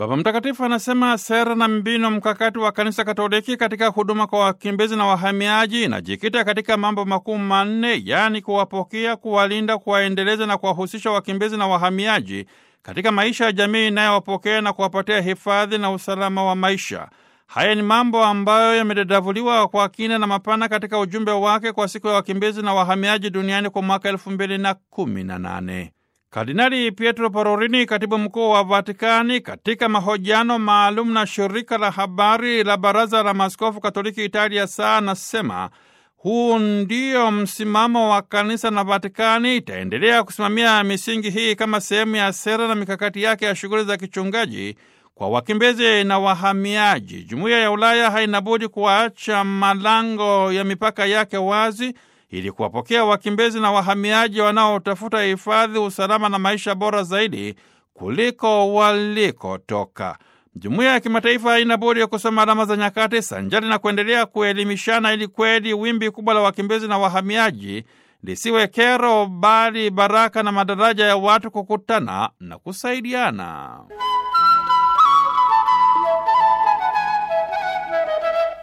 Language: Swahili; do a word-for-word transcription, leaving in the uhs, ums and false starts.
Baba Mtakatifu anasema sera na mbinu mkakati wa Kanisa Katoliki katika huduma kwa wakimbizi na wahamiaji inajikita katika mambo makuu manne, yaani kuwapokea, kuwalinda, kuwaendeleza na kuwahusisha wakimbizi na wahamiaji katika maisha ya jamii inayowapokea na kuwapatia hifadhi na usalama wa maisha. Haya ni mambo ambayo yamedadavuliwa kwa kina na mapana katika ujumbe wake kwa siku ya wakimbizi na wahamiaji duniani kwa mwaka elfu mbili na kumi na nane. Kardinali Pietro Parolin, katibu mkuu wa Vatikani, katika mahojiano maalum na shirika la habari la Baraza la Maaskofu Katoliki Italia saa anasema huu ndio msimamo wa kanisa na Vatikani itaendelea kusimamia misingi hii kama sehemu ya sera na mikakati yake ya shughuli za kichungaji kwa wakimbizi na wahamiaji. Jumuiya ya Ulaya haina budi kuacha malango ya mipaka yake wazi ili kuwapokea wakimbizi na wahamiaji wanaotafuta hifadhi, usalama na maisha bora zaidi kuliko walikotoka. Jumuiya ya kimataifa haina budi ya kusoma alama za nyakati sanjari na kuendelea kuelimishana ili kweli wimbi kubwa la wakimbizi na wahamiaji lisiwe kero, bali baraka na madaraja ya watu kukutana na kusaidiana.